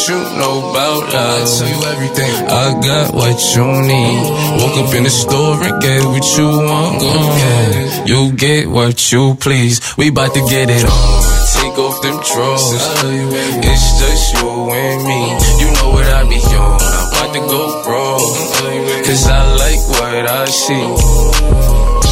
you know about love. I tell you everything. I got what you need. Woke up in the store and get what you want. Yeah, you get what you please. We bout to get it on. Take off them drawers. It's just you and me. You know what I be on. I'm about to go wrong. Cause I like what I see.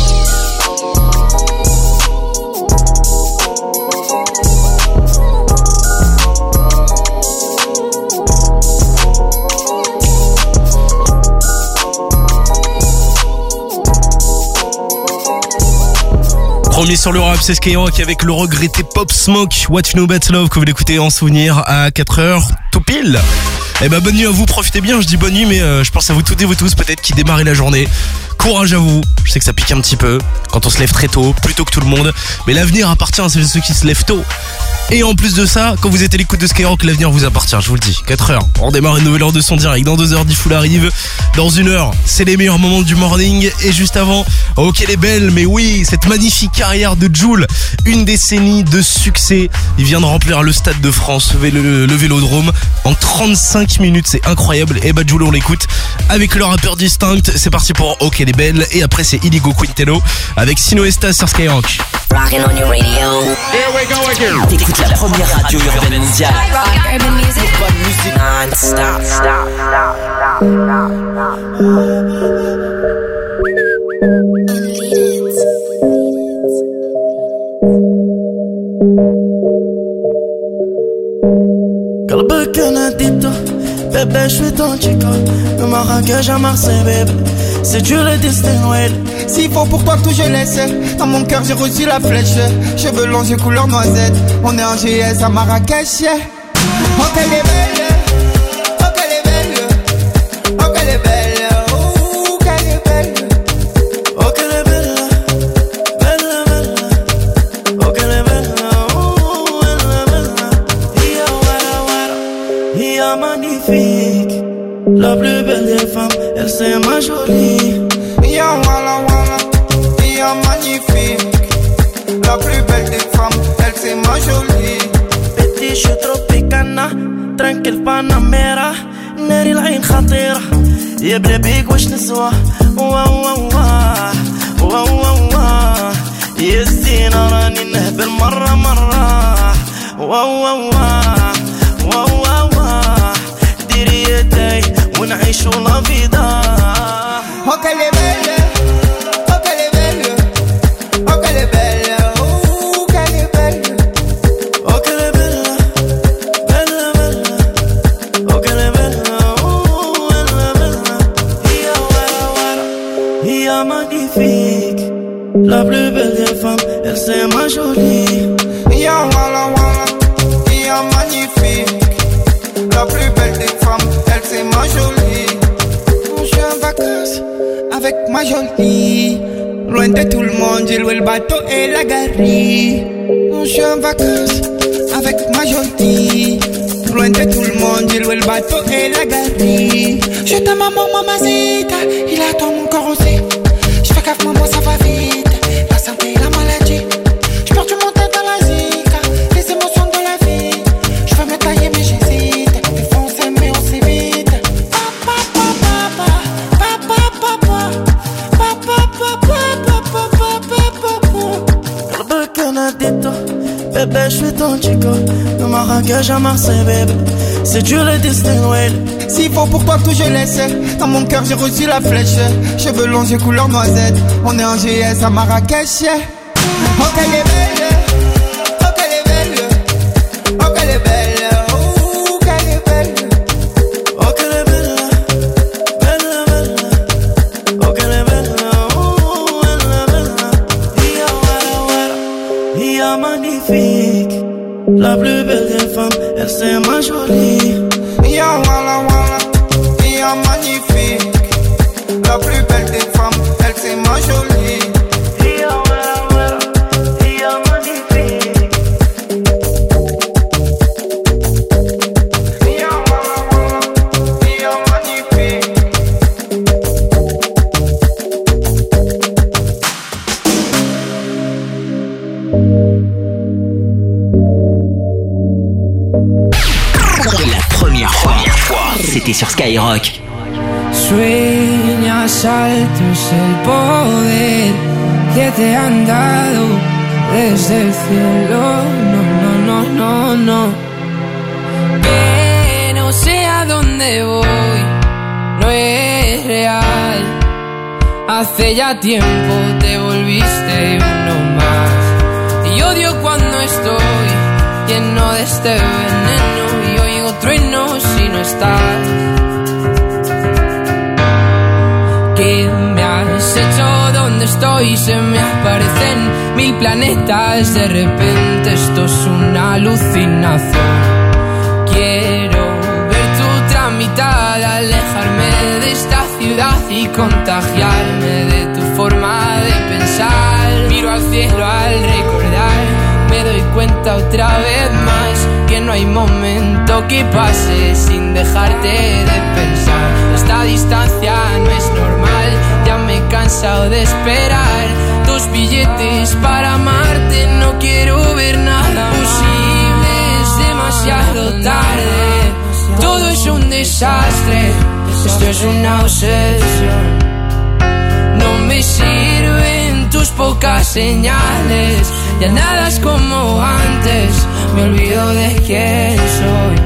Premier sur le rap, c'est Skyrock avec le regretté Pop Smoke, What You Know About Love, que vous l'écoutez en souvenir à 4h tout pile. Eh ben bonne nuit à vous, profitez bien, je dis bonne nuit mais je pense à vous toutes et vous tous peut-être qui démarrez la journée. Courage à vous, je sais que ça pique un petit peu quand on se lève très tôt, plus tôt que tout le monde, mais l'avenir appartient à ceux qui se lèvent tôt. Et en plus de ça, quand vous êtes à l'écoute de Skyrock, l'avenir vous appartient, je vous le dis. 4h, on démarre une nouvelle heure de son direct. Dans 2 heures, Diffoul arrive. Dans 1 heure, c'est les meilleurs moments du morning. Et juste avant, oh qu'elle est belle, mais oui, cette magnifique carrière de Jul. Une décennie de succès. Il vient de remplir le Stade de France, le Vélodrome, en 35 minutes. C'est incroyable. Et bah Jul, on l'écoute avec le rappeur Distinct. C'est parti pour oh qu'elle est belle. Et après, c'est Iligo Quintero avec Sino Esta sur Skyrock. Rockin' on your radio. Here we go again. T'écoutes la première radio urbaine mondiale. Rock urban music. Bonne musique non-stop. قلبك انا اديته bébé je suis ton chico. De Marrakech à Marseille bébé, c'est tu le destin ouais. S'il faut pour toi tout je laisse. Dans mon cœur j'ai reçu la flèche. Cheveux longs j'ai couleur noisette. On est en GS à Marrakech yeah. Oh qu'elle est belle. Oh qu'elle est belle. Oh qu'elle est belle. Oh qu'elle est belle. Oh qu'elle est belle. Belle belle. Oh qu'elle est belle. Oh elle est belle. Ia wara wara. Ia magnifique. La plus belle des femmes, elle c'est ma jolie. Ia wala wala. Ia magnifique. La plus belle des femmes, elle c'est ma jolie. Petit je suis tropicana, tranquille Panamera. ناري العين خطيرة يا بلابيك واش نسوى واه واه واه واه يا زينة راني نهبل مرة مرة واه واه واه واه ديري يدي ونعيشو لا فيدا. Oh qu'elle est belle, oh qu'elle est belle, oh qu'elle est belle, oh qu'elle est belle, oh qu'elle est belle, belle belle, oh qu'elle est belle, oh elle est belle. Ia wara wara, ia magnifique, la plus belle des femmes, elle c'est ma jolie. Ia wala wala, ia magnifique, la plus belle des femmes, elle c'est ma jolie. Je suis en vacances avec ma jolie. Loin de tout le monde, j'ai loué le bateau et la galerie. Je suis en vacances avec ma jolie. Loin de tout le monde, j'ai loué le bateau et la galerie. Je t'aime maman, mamacita. Il a ton mon corps aussi. Je fais gaffe maman, ça va vite. La santé et la maladie. Je perds du monde dans la zika. Les émotions de la vie. Je veux me tailler mais j'hésite. Des fois on s'aime mais on s'évite. قلبك انا اديته bébé je suis ton chico. De Marrakech à Marseille bébé, c'est tu le destin ouais. S'il faut pour toi tout je laisse. Dans mon cœur j'ai reçu la flèche. Cheveux longs j'ai couleur noisette. On est en GS à Marrakech yeah. Oh qu'elle est belle. Oh qu'elle est belle. Oh qu'elle est belle. Oh qu'elle est belle. Oh qu'elle est belle. Belle belle. Oh qu'elle est belle. Oh elle est belle. Ia wara wara. Ia magnifique. La plus belle des femmes, elle c'est ma jolie. Ia wala wala. Ia magnifique. La plus belle des femmes, elle c'est ma jolie. Ia wara wara. Ia magnifique. Ia wala wala. Ia magnifique. La première c'était sur Skyrock. Sueñas alto es el poder que te han dado desde el cielo. No. Que no sé a dónde voy, no es real. Hace ya tiempo te volviste uno más. Y odio cuando estoy lleno de este veneno y oigo truenos si no estás. ¿Qué me has hecho? ¿Dónde estoy? Se me aparecen 1000 planetas. De repente esto es una alucinación. Quiero ver tu tramitada, alejarme de esta ciudad y contagiarme de tu forma de pensar. Miro al cielo al recordar, me doy cuenta otra vez más que no hay momento que pase sin dejarte de pensar. Esta distancia no es normal, ya me he cansado de esperar. 2 billetes para amarte, no quiero ver nada posible, es demasiado tarde. Todo es un desastre, esto es una obsesión. No me sirven tus pocas señales, ya nada es como antes, me olvido de quién soy.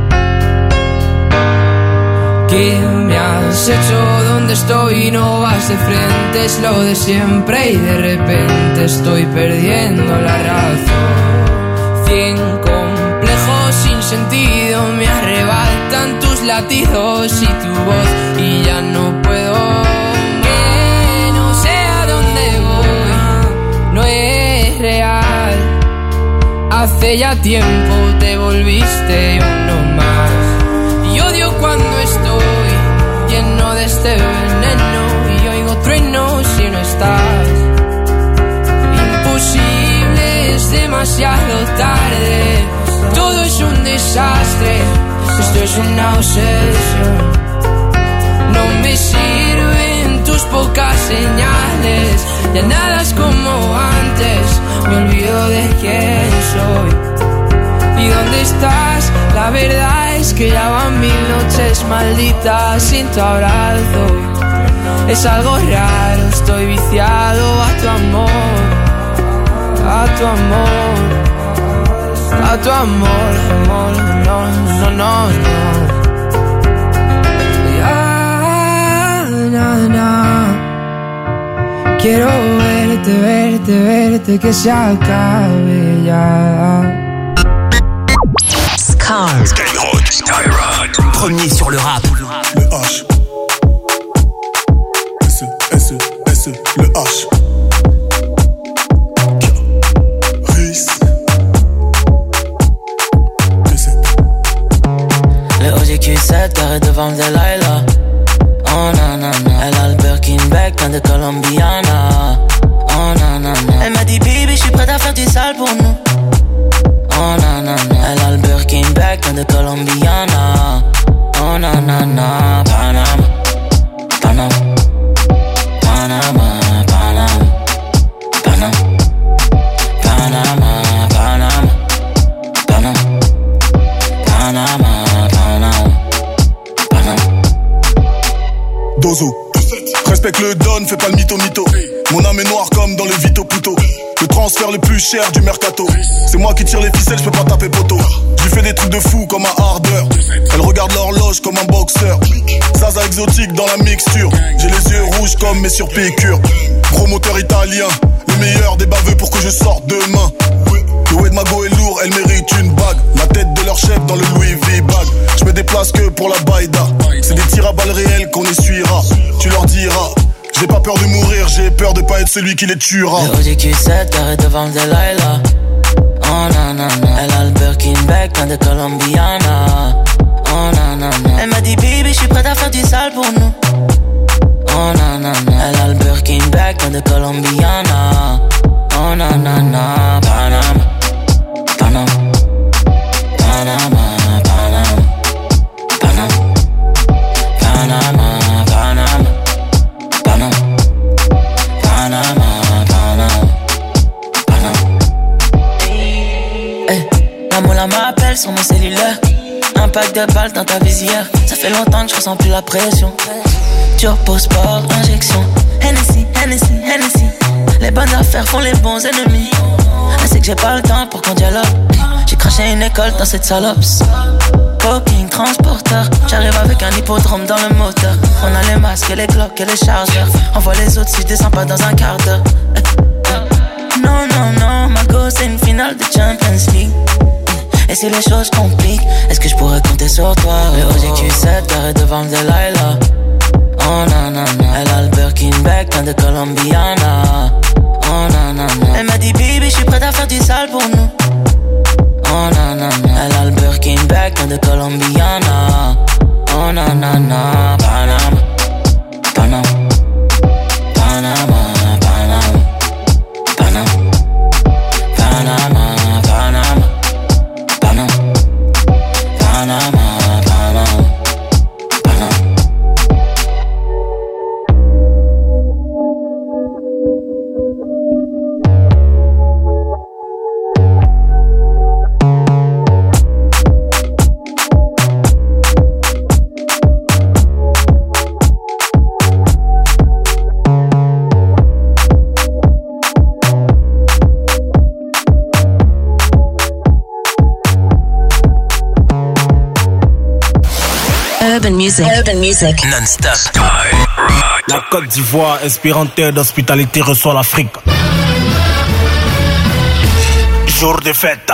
¿Qué me has hecho? ¿Dónde estoy? No vas de frente, es lo de siempre y de repente estoy perdiendo la razón. 100 complejos sin sentido me arrebatan tus latidos y tu voz y ya no puedo. Que no sé a dónde voy, no es real. Hace ya tiempo te volviste uno más. Y odio cuando estoy lleno de este veneno y oigo truenos si no estás. Imposible, es demasiado tarde. Todo es un desastre, esto es una obsesión. No me sirven tus pocas señales, ya nada es como antes, me olvido de quién soy. ¿Y dónde estás? La verdad es que ya van 1000 noches malditas sin tu abrazo. Es algo raro, estoy viciado a tu amor, a tu amor. A tu amor, amor, no. Quiero verte, que se acabe ya. Skyrock. Premier sur le rap. Le H. S, le H. Q7 garé devant Delilah. Oh nanana, elle a le Birkin bag de Colombiana. Oh nanana, elle m'a dit baby je suis prête à faire du sale pour nous. Oh nanana, elle a le Birkin bag de Colombiana. Oh nanana, Panama, Panama, Panama, Panama, Panama, Panama, Panama, Panama, Panama. Dozo, respecte le don, fais pas le mytho. Mon âme est noire comme dans le Vito Puto. Le transfert le plus cher du mercato. C'est moi qui tire les ficelles, je peux pas taper poteau. J'lui fais des trucs de fou comme un hardeur. Elle regarde l'horloge comme un boxeur. Zaza exotique dans la mixture. J'ai les yeux rouges comme mes surpiqûres. Promoteur italien, le meilleur des baveux pour que je sorte demain. Le Wed Mago est lourd, elle mérite une bague. La tête de leur chef dans le Louis V bag. Je me déplace que pour la baïda. C'est des tirs à balles réelles qu'on essuiera. Tu leur diras, j'ai pas peur de mourir, j'ai peur de pas être celui qui les tuera. Le Audi Q7 garé devant Delilah. Oh nanana, elle a le Birkin bag de Colombiana. Oh nanana, elle m'a dit baby je suis prête à faire du sale pour nous. Oh nanana, elle a le Birkin bag de Colombiana. Oh nanana, Panama, Panama, Panama, Panama, Panama, Panama, Panama, Panama, Panama, Panama. Hey, la moula m'appelle sur mon cellulaire. un pack de balles dans ta visière. Ça fait longtemps que je ressens plus la pression. Turbo sport, injection. Hennessy, Hennessy, Hennessy. Les bonnes affaires font les bons ennemis. C'est que j'ai pas le temps pour qu'on dialogue. J'ai craché une école dans cette salope. Coking, transporteur. J'arrive avec un hippodrome dans le moteur. On a les masques et les cloques et les chargeurs. On voit les autres si je descends pas dans un quart d'heure. Non, non, non, ma go c'est une finale de Champions League. Et si les choses compliquent, est-ce que je pourrais compter sur toi? Le OGQ 7 carré devant le Delilah. Oh nanana, elle a le Birkin bag de Colombiana. Oh nanana, elle m'a dit baby, je suis prête à faire du sale pour nous. Oh nanana, elle a le Birkin bag de Colombiana. Oh nanana, Panama, Panama, Panama, Panama, Panama, Panama, Panama, Panama, Panama. Urban music. Non-stop. La Côte d'Ivoire, inspirante d'hospitalité, reçoit l'Afrique. Jour de fête.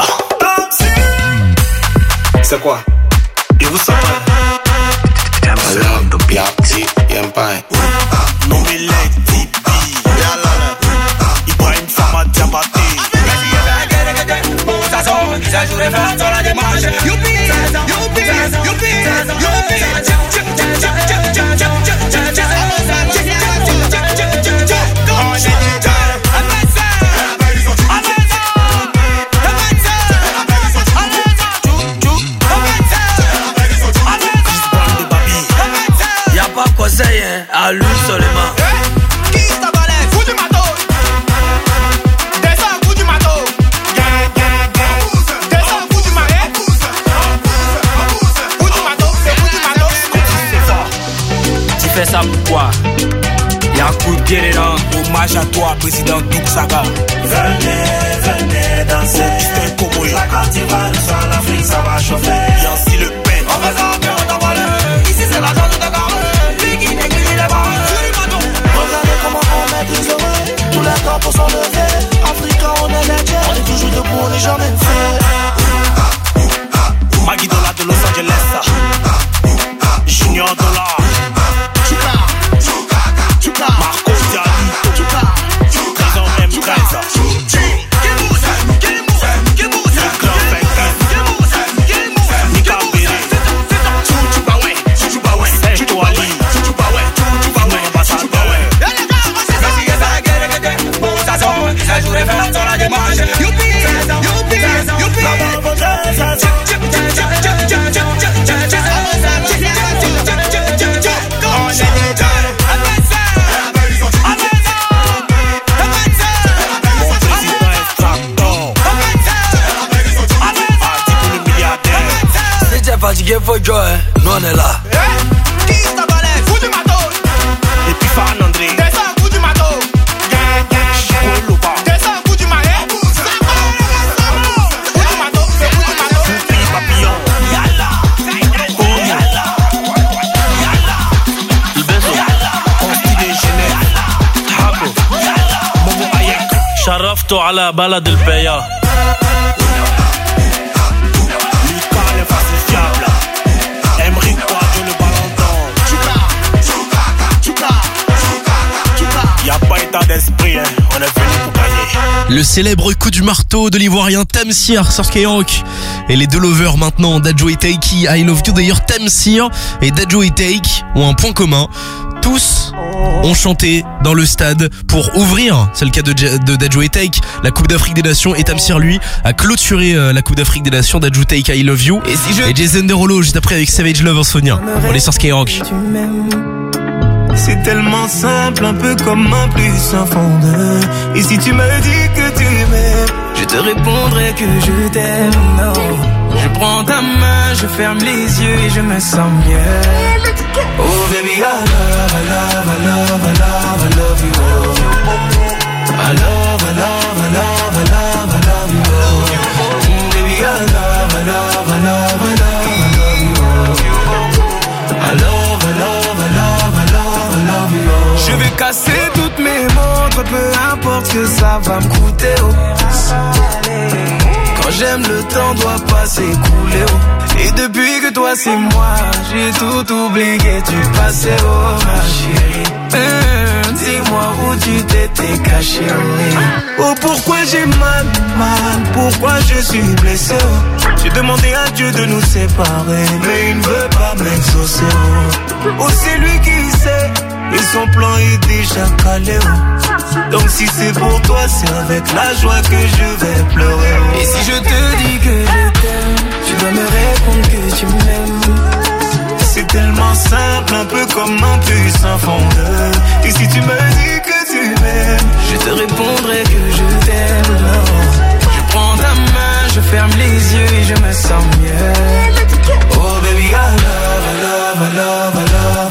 C'est quoi? Et vous savez? Ibrahim Sama Diabaté. Y'a pas conseil, hein, à lui seulement. Qui t'a balai? Fous du matos. Descends, fous du matos. Descends, fous du marais. Fous du matos, c'est fous du matos. Tu fais ça pourquoi? Y'a un coup de guerre dedans. Hommage à toi, président Douk Saga. Venez, venez danser. La Côte d'Ivoire, sur l'Afrique, ça va chauffer. Y'a aussi le pain. On fait ça, bien, on t'envoie le. Ici, c'est la zone de Dakar. Lui qui néglige les barres. Regardez comment on met les oreilles. Tous les temps pour s'enlever. Africain, on est les tiens. On est toujours debout, on n'est jamais fait. Maggie Dollar de Los Angeles. Junior Dollar. Marco Dialito. Prison M13. Fatigué, faut jouer, nous on est là. Qui t'a balai? Fous du matos. Et puis Fan André. Descends, fous du matos. Descends, fous du marais. Fous du matos, c'est fous du matos. Foupi papillon. Yalla. Oh yalla. Yalla. Le beso. Consti de Genève. Habo. Momo Ayek. شرفته على بلد البيا. Y'a pas état d'esprit, hein. On est venu pour gagner. Le célèbre coup du marteau de l'ivoirien Tamsir sur Skyrock. Et les deux lovers maintenant, Dadju et Taiki, I Love You. D'ailleurs, Tamsir et Dadju et Taiki ont un point commun. Tous ont chanté dans le stade pour ouvrir, c'est le cas de Dadju et Taiki, la Coupe d'Afrique des Nations. Et Tamsir, lui, a clôturé la Coupe d'Afrique des Nations. Dadju, Taiki, I Love You. Et Jason Derulo juste après avec Savage Love en souvenir. On est sur Skyrock. C'est tellement simple, un peu comme un plus un fond de. Et si tu me dis que tu m'aimes, je te répondrai que je t'aime, non. Je prends ta main, je ferme les yeux et je me sens mieux. Oh baby, I love you. I love you. Baby, I love you. Je vais casser toutes mes montres, peu importe ce que ça va me coûter, oh. Quand j'aime, le temps doit pas s'écouler, oh. Et depuis que toi c'est moi, j'ai tout oublié du passé, oh ma chérie. Dis-moi où tu t'étais caché, oh. Oh pourquoi j'ai mal, pourquoi je suis blessé, oh. J'ai demandé à Dieu de nous séparer, mais il ne veut pas m'exaucer, oh. Oh c'est lui qui sait, et son plan est déjà calé, oh. Donc si c'est pour toi, c'est avec la joie que je vais pleurer, oh. Et si je te dis que je t'aime, tu dois me répondre que tu m'aimes. C'est tellement simple, un peu comme un puissant fondeur. Et si tu me dis que tu m'aimes, je te répondrai que je t'aime, non. Je prends ta main, je ferme les yeux et je me sens mieux. Oh baby, I love you.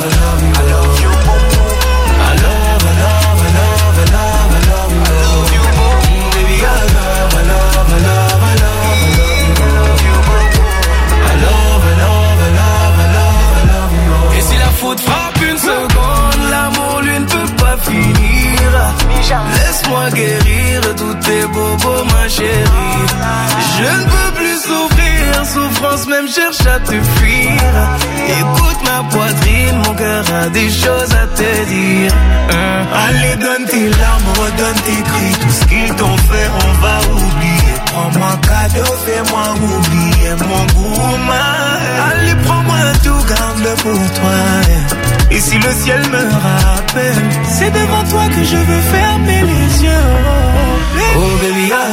Frappe une seconde, l'amour lui ne peut pas finir. Laisse-moi guérir tous tes bobos, ma chérie. Je ne peux plus souffrir, souffrance même cherche à te fuir. Écoute ma poitrine, mon cœur a des choses à te dire. Allez, donne tes larmes, redonne tes cris. Tout ce qu'ils t'ont fait, on va oublier. Prends-moi cadeau, fais-moi oublier mon goût. Allez, prends-moi tout, garde-le pour toi. Et si le ciel me rappelle, c'est devant toi que je veux fermer les yeux. Oh baby, I love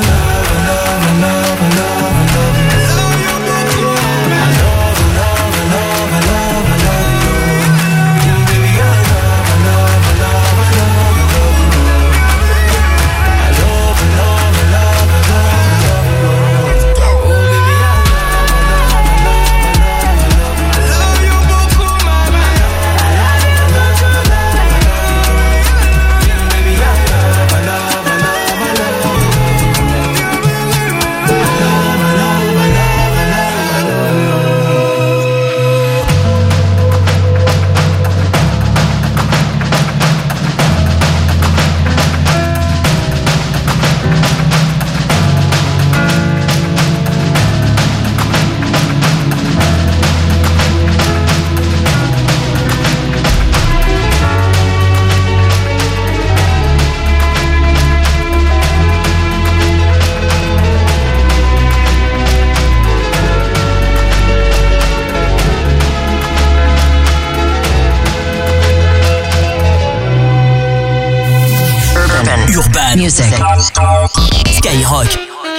Music. Skyrock.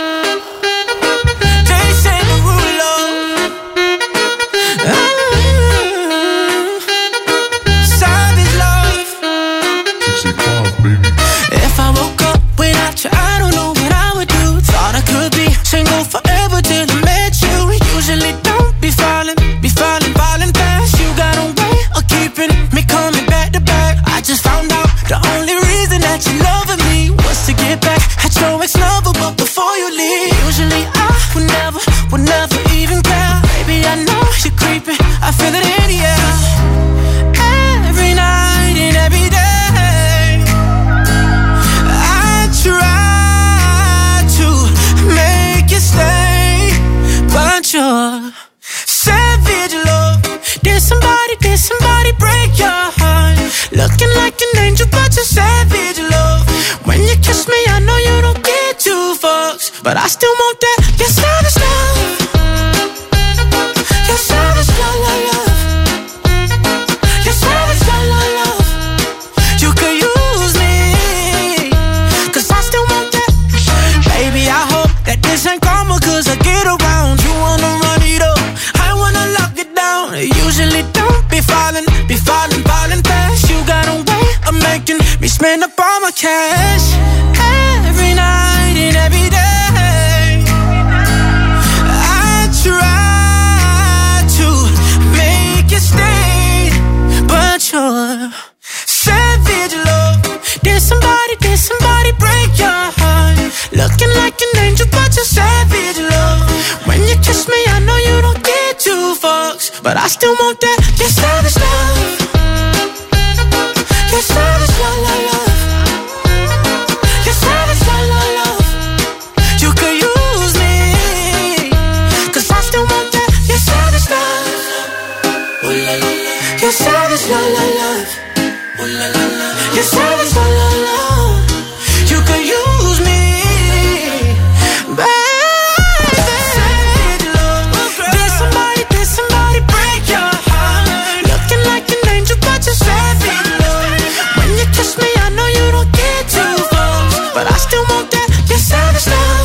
If I woke up without you, I don't know what I would do. Thought I could be single forever till I met you. Usually don't be falling fast. You got a way of keeping me coming back to back. I just found out the only reason that you loving me was to get back at your ex-lover, but before you leave, usually I would never even care. Baby, I know you're creeping, I feel it in the air. Every night and every day try to make you stay, but you're savage love. Did somebody break your heart? Looking like an angel, but you're savage love. When you kiss me, I know you don't get two fucks, but I still want that. You're savage love. You're savage love, love. You're savage love, love. You could use me, 'cause I still want that. Baby, I hope that this ain't karma, 'cause I get around. You wanna run it up, I wanna lock it down. Usually don't be falling fast. You got a way of making me spend up all my cash. Every night and every day but I still want that. Your savage love. Your savage love, love, love. Your savage love, love, love. You could use me, 'cause I still want that. Your savage love. Ooh la la la. Your savage love, love, love. Ooh la la la. Your savage love, love, love. You could use me, baby. Did somebody break your heart? Looking like an angel, but you're savage love. When you kiss me, I know you don't get too close, but I still want that. Your savage love.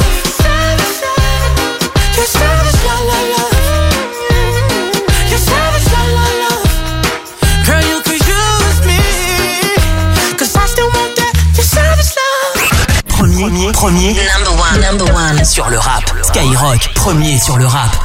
Your savage love, love, love. Your savage love, love, love. Girl, you could use me, 'cause I still want that. Your savage love. Premier. Number one sur le rap. Skyrock, premier sur le rap.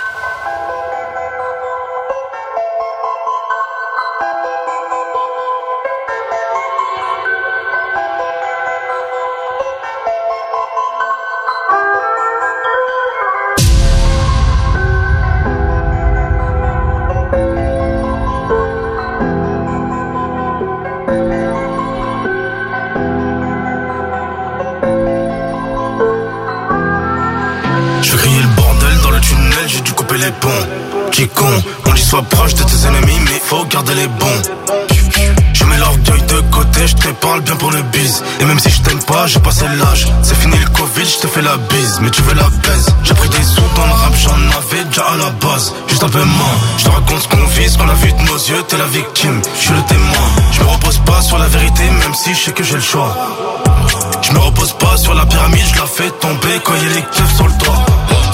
Les bons, qui con, on dit sois proche de tes ennemis, mais faut garder les bons. Je mets l'orgueil de côté, je te parle bien pour le bise. Et même si je t'aime pas, j'ai passé l'âge. C'est fini le Covid, je te fais la bise, mais tu veux la baise. J'ai pris des sous dans le rap, j'en avais déjà à la base. Juste un peu moins, je te raconte ce qu'on vit, ce qu'on a vu de nos yeux, t'es la victime, je suis le témoin. Je me repose pas sur la vérité, même si je sais que j'ai le choix. Je me repose pas sur la pyramide, je la fais tomber quand il y a les keufs sur le toit.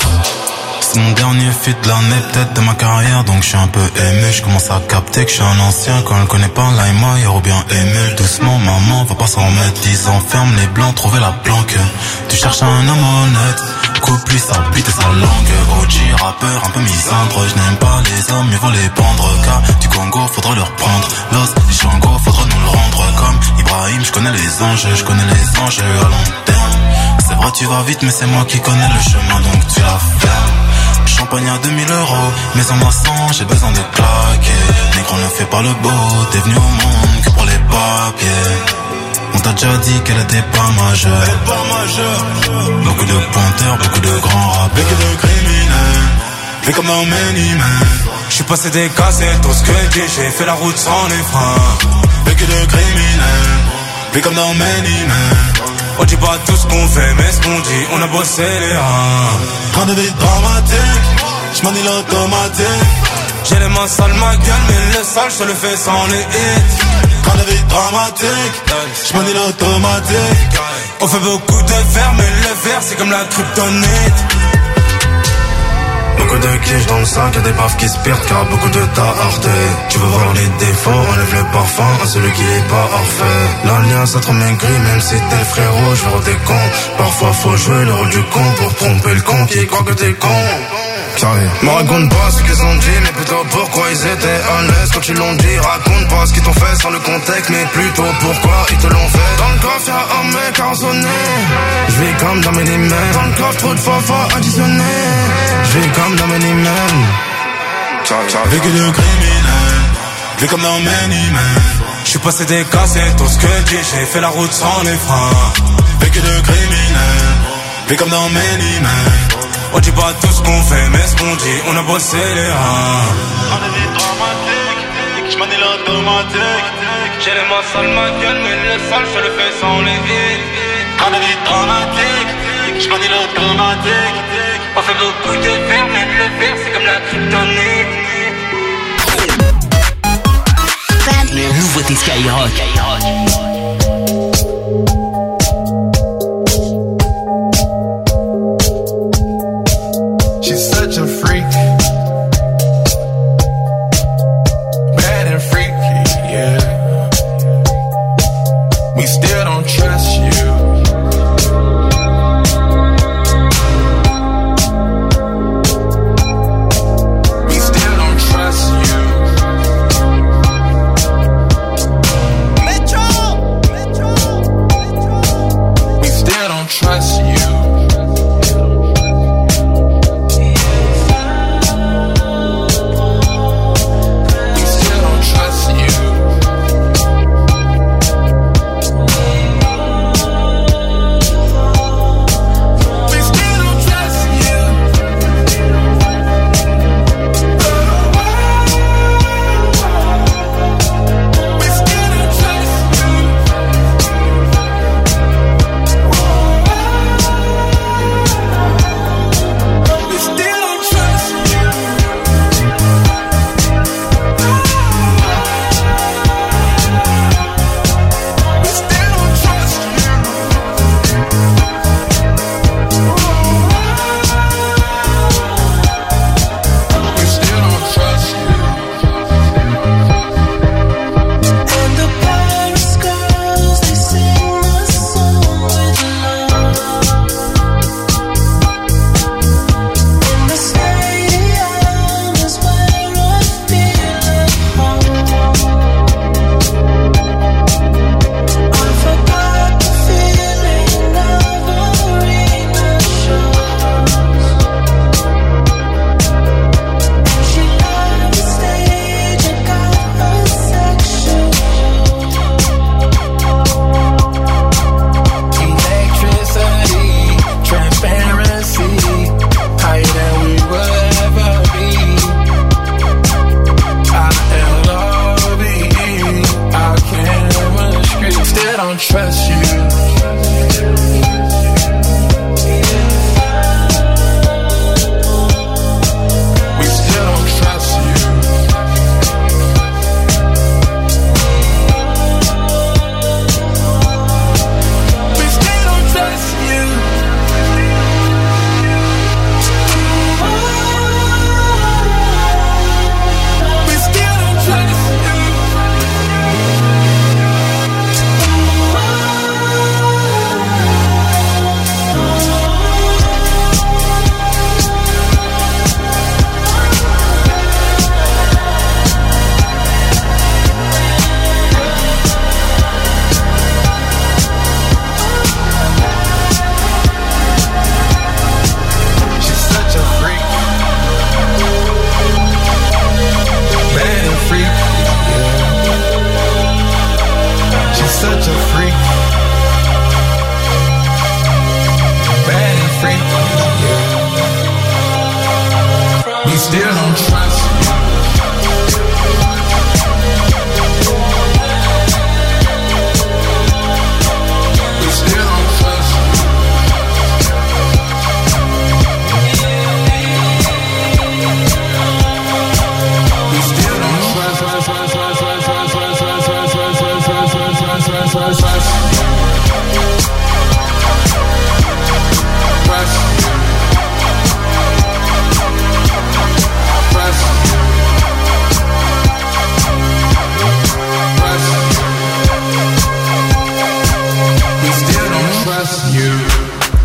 C'est mon dernier feat de l'année, peut-être de ma carrière, donc je suis un peu ému. Je commence à capter que je suis un ancien. Quand elle connaît pas l'Aïma, ou bien ému. Doucement, maman, va pas s'en remettre. 10 ans, ferme les blancs, trouver la planque. Tu cherches un homme honnête, coupe-lui sa bite et sa langue. OG, rappeur, un peu misandre. Je n'aime pas les hommes, mieux vaut les pendre. Car du Congo, faudra le reprendre. L'os, les Shango, faudra nous le rendre. Comme Ibrahim, je connais les anges, à long terme. C'est vrai, tu vas vite, mais c'est moi qui connais le chemin, donc tu la fermes. Champagne à 2000 €, mais en moi 100, j'ai besoin de claquer. Négro ne fait pas le beau, t'es venu au monde que pour les papiers. On t'a déjà dit qu'elle était pas majeure. Beaucoup de pointeurs, beaucoup de grands rappeurs. Beaucoup de criminels, fait comme dans Many Men. J'suis passé des cassettes, tout ce que j'ai, j'ai fait la route sans les freins. Beaucoup de criminels, fait comme dans Many Men. On dit pas tout ce qu'on fait, mais ce qu'on dit, on a bossé les reins. Train de vie dramatique, j'manie l'automatique. J'ai les mains sales, ma gueule, mais le sale, je le fais sans les hits. Train de vie dramatique, j'manie l'automatique. On fait beaucoup de verre, mais le verre, c'est comme la kryptonite. Beaucoup de quiches dans le sac, y'a des baffes qui se perdent car beaucoup de tas harté. Tu veux voir les défauts, enlève le parfum à celui qui est pas parfait. L'alliance a trop maigri, même si t'es le frérot, je veux des cons. Parfois faut jouer le rôle du con pour tromper le con qui croit que t'es con. Me raconte pas ce qu'ils ont dit, mais plutôt pourquoi ils étaient à l'aise quand ils l'ont dit. Raconte pas ce qu'ils t'ont fait sans le contexte, mais plutôt pourquoi ils te l'ont fait. Dans le coffre y'a un mec arraisonné, je vis comme dans Many Men. Dans le coffre trop de fois additionné, je vis comme dans Many Men. Vécu de criminel, vu comme dans Many Men. J'suis passé des cassettes, tout ce que j'ai, j'ai fait la route sans les freins. Vécu de criminel, vu comme dans Many Men. On dit pas tout ce qu'on fait, mais ce qu'on dit, on a bossé les reins. On est des dramatiques, j'manie l'automatique. J'ai les mains sales, ma gueule, mais le sale, je le fais sans les hits. On est des dramatiques, j'manie l'automatique. On fait beaucoup de verre, mais le verre, c'est comme la kryptonite. Nouveauté Skyrock. She's such a freak, bad and freaky, yeah. We still don't trust you. We still don't trust you. Metro.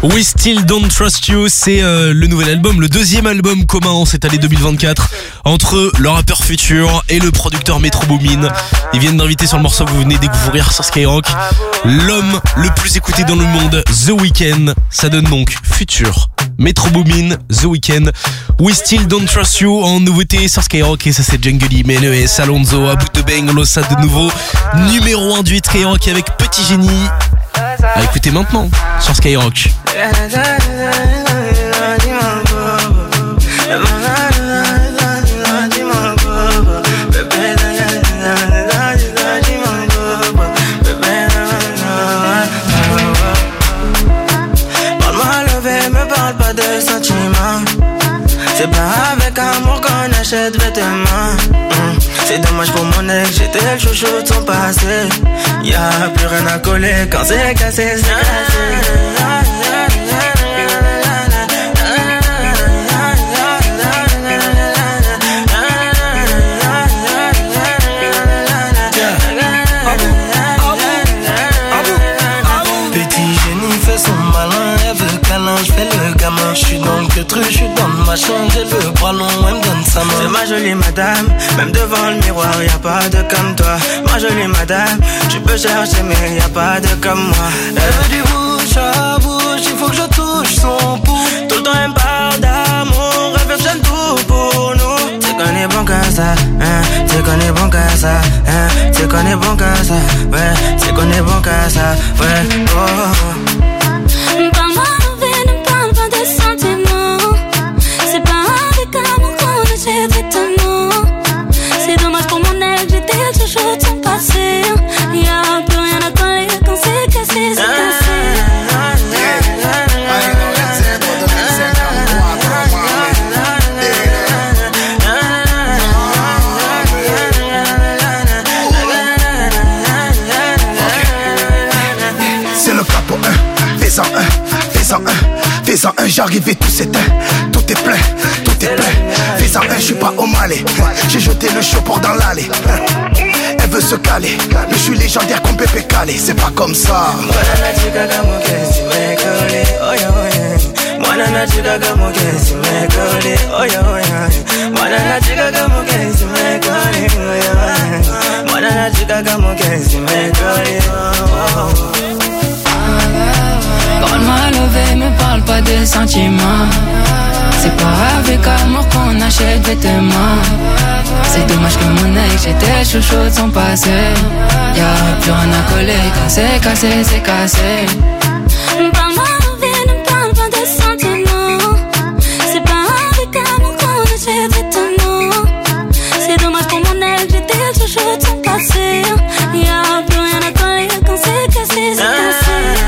We Still Don't Trust You, c'est le nouvel album, le deuxième album commun en cette année 2024 entre le rappeur Future et le producteur Metro Boomin. Ils viennent d'inviter sur le morceau que vous venez découvrir sur Skyrock l'homme le plus écouté dans le monde, The Weeknd. Ça donne donc Future, Metro Boomin, The Weeknd, We Still Don't Trust You en nouveauté sur Skyrock. Et ça c'est Jungle Mene et Alonso à bout de bang, Losa de nouveau numéro 1 du hit Skyrock avec Petit Génie. À écouter maintenant sur Skyrock. Parle-moi levé, me parle pas de sentiments. C'est pas avec amour qu'on achète vêtements. C'est dommage pour mon ex, j'étais le chouchou de son passé. Y'a plus rien à coller quand c'est cassé, c'est cassé. Je fais le gamin, je suis dans le queutru, je suis dans le machin, j'ai le bras long, elle me donne sa main. C'est ma jolie madame, même devant le miroir, y'a pas de comme toi. Ma jolie madame, tu peux chercher mais y'a pas de comme moi. Elle veut du bouche à bouche, il faut que je touche son pouls. Tout le temps elle me parle d'amour, elle veut tout pour nous. C'est qu'on est bon qu'à ça, hein, c'est qu'on est bon qu'à ça, hein, c'est qu'on est bon qu'à ça, ouais, c'est qu'on est bon qu'à ça, ouais, oh. C'est dommage pour mon ex, j'étais le chouchou de son passé. Y'a plus rien à coller quand c'est cassé, c'est cassé. C'est le capo 1, fais-en un, fais-en un, fais-en un, j'arrive et tout s'éteint, tout est plein, tout est plein. Fais-en un, je suis pas au Malais, j'ai jeté le chapeau dans l'allée. Elle veut se caler, mais je suis légendaire comme Pépé Calé, c'est pas comme ça. Parle-moi levé, me parle pas de sentiments. C'est pas avec amour qu'on achète vêtements. C'est dommage que mon ex, j'étais chouchou de son passé. Y'a plus rien à coller quand c'est cassé, c'est cassé. Parle-moi levé, ne parle pas de sentiments. C'est pas avec amour qu'on achète vêtements. C'est dommage pour mon ex, j'étais chouchou de son passé. Y'a plus rien à coller quand c'est cassé, c'est cassé.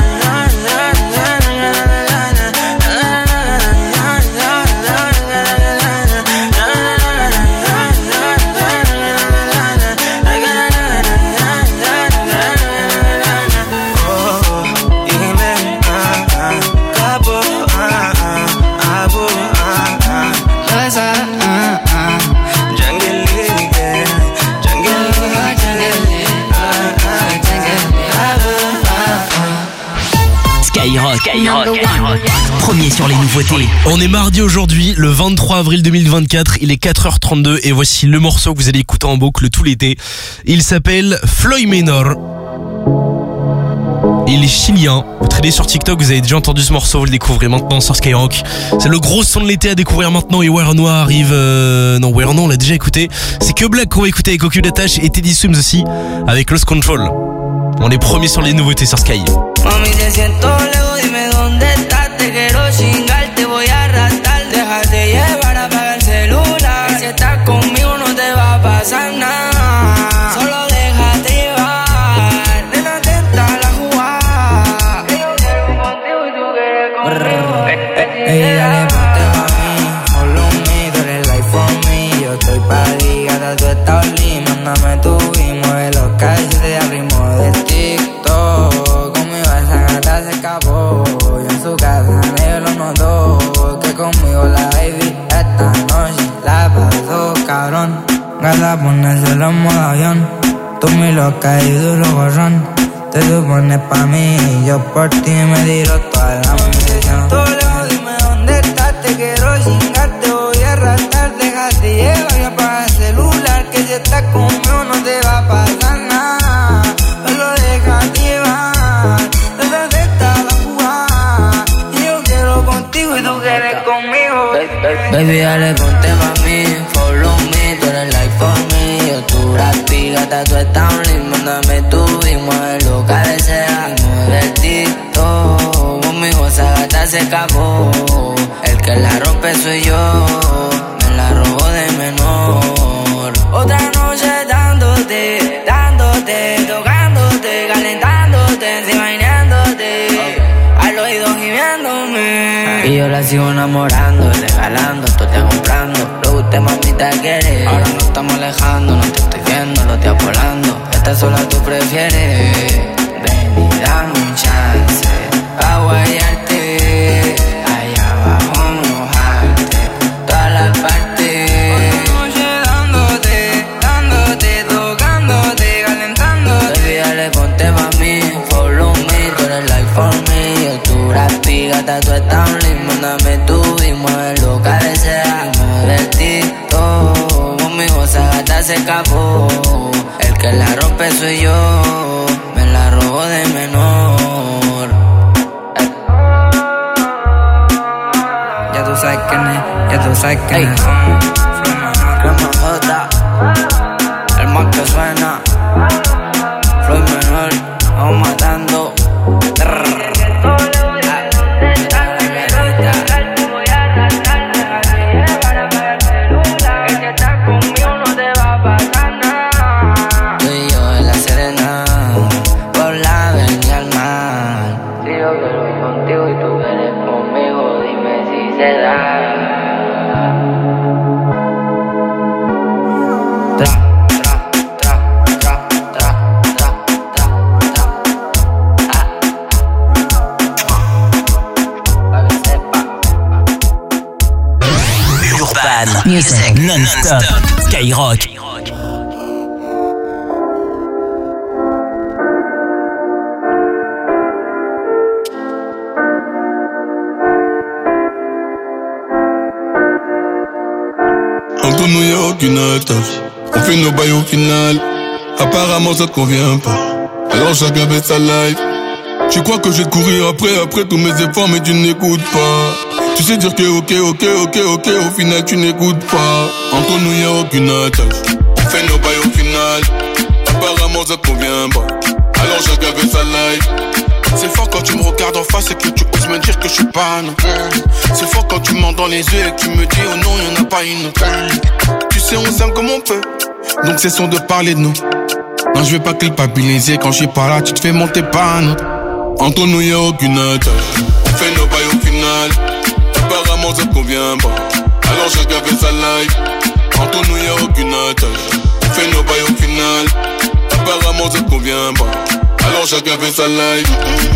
Skyrock, premier sur les nouveautés. On est mardi aujourd'hui, le 23 avril 2024, il est 4h32 et voici le morceau que vous allez écouter en boucle tout l'été. Il s'appelle Floyd Menor. Il est chilien, vous traînez sur TikTok, vous avez déjà entendu ce morceau, vous le découvrez maintenant sur Skyrock. C'est le gros son de l'été à découvrir maintenant et Where Noir arrive... Non, Where Noir on l'a déjà écouté. C'est que Black qu'on va écouter avec Ocu Dattache et Teddy Swims aussi avec Lost Control. On est premiers sur les nouveautés sur Sky. Mami, te siento lejos, dime dónde estás. Te quiero chingar, te voy a arrastrar. Déjate llevar, apaga el celular. Y si estás conmigo no te va a pasar nada. Solo déjate llevar. Nena, tenta la jugada. Yo quiero contigo y tú quieres conmigo. Ey, dale, ponte pa' mí. Follow me, tú eres life for me. Yo estoy pa' ligada, tú estás lindo. Mándame tu y mueve los calles de ritmo de TikTok. Conmigo esa gata se escapó. Yo en su casa nadie lo notó. Que conmigo la baby esta noche la pasó cabrón. Gata ponérselo en modo avión. Tú mi loca y duro gorrón. Te supones pa' mí y yo por ti me tiro toda la munición. Todo lejos, dime dónde estás. Te quiero chingar, te voy a arrastrar. Déjate llevar y apaga el celular. Que si estás conmigo no te va a pasar nada. Solo déjate llevar. Desde esta la jugada. Y yo quiero contigo y tú quieres conmigo. Baby, dale, ponte pa' mí. Follow me, tú eres like for me. Yo tu rapi, gata, tú estás un link. Mándame tu y mueve lo que deseas. Mueve el TikTok. Conmigo esa gata se escapó. El que la rompe soy yo. Me la robó de menor. Otra noche dándote, dándote, tocándote, calentándote, encima bañándote, al oído gimiéndome. Y yo la sigo enamorando, regalando, tú te comprando. Lo que usted mamita quiere. Ahora nos estamos alejando, no te estoy viendo, lo estoy volando. Esta sola tú prefieres. Ven y dame un chance pa' guayarte. Allá abajo mojarte todas las partes. Otra noche dándote, dándote, tocándote, calentándote. Baby, dale, ponte pa' mí. Follow me, tú eres like for me. Yo tu rapi, gata, tú estás un link. Mándame tu y mueve lo que deseas. Mueve el TikTok. Conmigo esa gata se escapó. El que la rompe soy yo. Me la robó de menor. Ya tú sabes quién es, ya tú sabes quién es. Crema J, el más que suena. Floyd menor, vamos matando. Tú y yo en la Serena, por la avenida al mar. Si yo quiero ir contigo y tú quieres conmigo, dime si se da. Urban Music non-stop. Skyrock. Entre nous y'a aucune attache. On fait nos bails au final. Apparemment ça te convient pas. Alors chacun fait sa life. Tu crois que je vais courir après tous mes efforts, mais tu n'écoutes pas. Tu sais dire que ok, au final tu n'écoutes pas. Entre nous y'a aucune attache. On fait nos bails au final. Apparemment ça te convient pas. Alors chacun fait sa life. C'est fort quand tu me regardes en face et que tu oses me dire que je suis pas non. C'est fort quand tu me mens dans les yeux et que tu me dis oh non y'en a pas une autre. Tu sais on s'aime comme on peut. Donc cessons de parler de nous. Non je vais pas culpabiliser. Quand je suis pas là tu te fais monter pas un autre. Entre nous y'a aucune attache. On fait nos bails au final. Apparemment ça te convient pas. Alors chacun fait sa life. Entre nous y'a aucune attache. On fait nos bails au final. Apparemment ça te convient pas. Alors chacun fait sa life.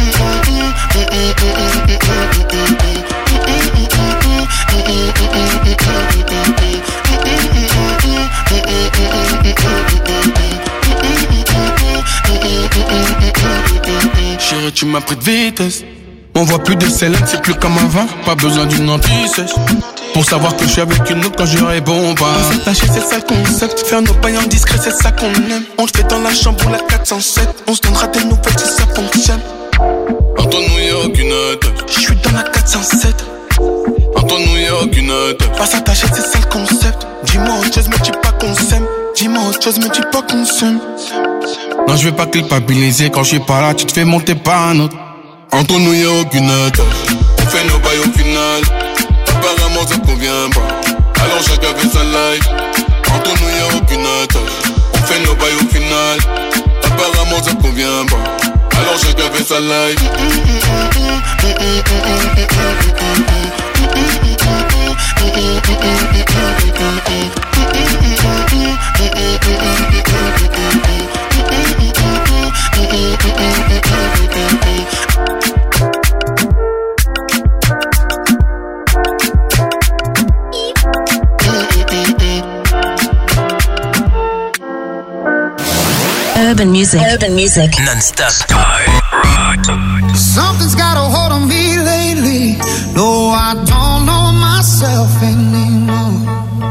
Chérie, tu m'as pris de vitesse. On voit plus de Célène, c'est plus comme avant. Pas besoin d'une anti-sèche pour savoir que je suis avec une autre quand je réponds pas. On s'attacher, c'est ça le concept. Faire nos pailles en discret, c'est ça qu'on aime. On le fait dans la chambre ou la 407. On se donnera des nouvelles si ça fonctionne. Entre nous y'a aucune attache. Je suis dans la 407. Entre nous y'a aucune attache. Pas s'attacher, c'est ça le concept. Dis-moi autre chose, mais dis pas qu'on s'aime. Dis-moi autre chose, mais dis pas qu'on s'aime. Non, je vais pas culpabiliser. Quand je suis pas là, tu te fais monter par un autre. Entre nous y'a aucune attache. On fait nos bails au final. Apparemment ça te convient pas. Alors chacun fait sa life. Entre nous y'a aucune attache. On fait nos bails au final. Apparemment ça te convient pas. Alors chacun fait sa life. Urban music non-stop. Something's got a hold on me lately. I don't know myself anymore.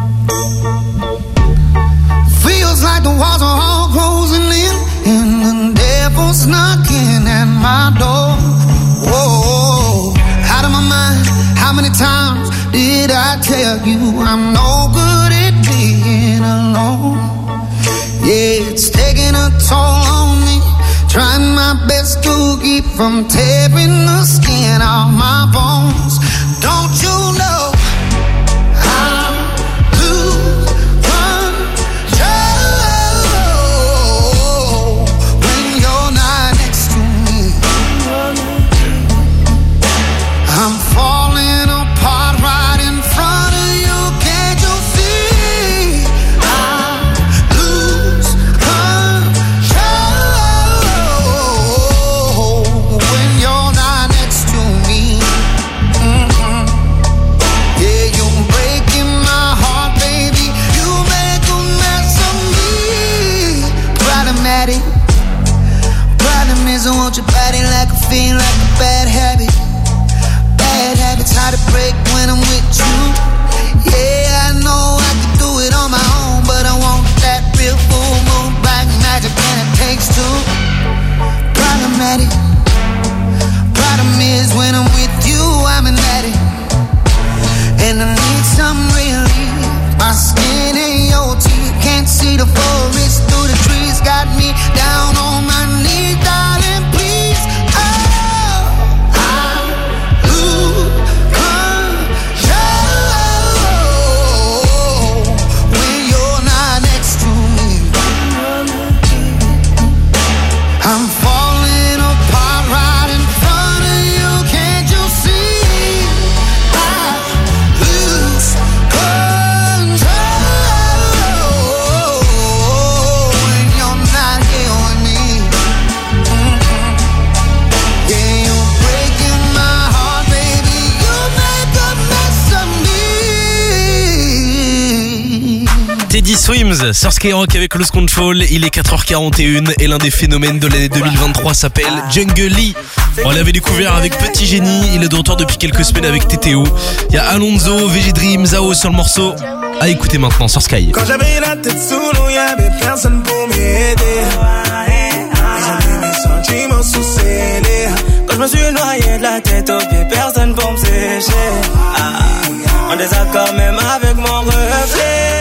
Feels like the walls are all closing in, and the devil's knocking at my door. Whoa, out of my mind. How many times did I tell you I'm no good at being alone? Yeah, it's taking a toll on me. Trying my best to keep from tearing the skin off my bones. Don't you know I lose control when you're not next to me? I'm falling apart right in front of you. Can't you see? I lose control when you're not next to me. Yeah, you're breaking my heart, baby. You make a mess of me. Problematic. Problem is I want your body like a fiend, like a bad habit. Bad habits hard to break when I'm with you. Yeah, I know I can do it on my own, but I want that real full moon black magic, and it takes two. Problematic. Problem is when I'm with you, I'm an addict, and I need some relief. My skin ain't your teeth, can't see the forest through the trees. Got me down on my knees, darling, please. Oh, I lose control when you're not next to me. I'm falling apart right in front of you. Can't you see? I lose control when you're not here with me. Yeah, you're breaking my heart, baby. You make a mess of me. Teddy Swims sur Skyrock avec Lost Control. Il est 4h41 et l'un des phénomènes de l'année 2023 s'appelle Jungle Lee. On l'avait découvert avec Petit Génie. Il est de retour depuis quelques semaines avec TTO. Il y a Alonso, VG Dream, Zao sur le morceau. À écouter maintenant sur Sky. Quand j'avais la tête sous l'eau, y'avait personne pour m'aider. J'avais mes sentiments sous scellés. Quand je me suis noyé de la tête aux pieds, personne pour me sécher. En désaccord même avec mon reflet.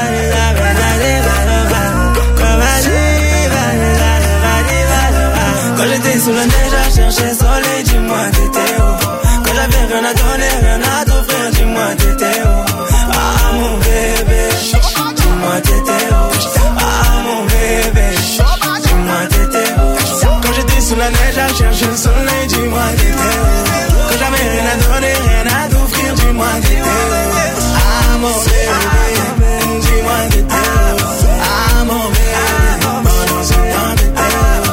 Quand j'étais sous la neige à chercher soleil, dis-moi t'étais où? Quand j'avais rien à donner, rien à t'offrir, dis-moi t'étais où? Ah mon bébé, dis-moi t'étais où? Ah mon bébé, dis-moi t'étais où? Quand j'étais sous la neige à chercher le soleil, dis-moi t'étais où? Quand j'avais rien à donner, rien à t'offrir, dis-moi t'étais où? Ah mon bébé, dis-moi t'étais où? Ah mon bébé, pendant ce temps t'étais où?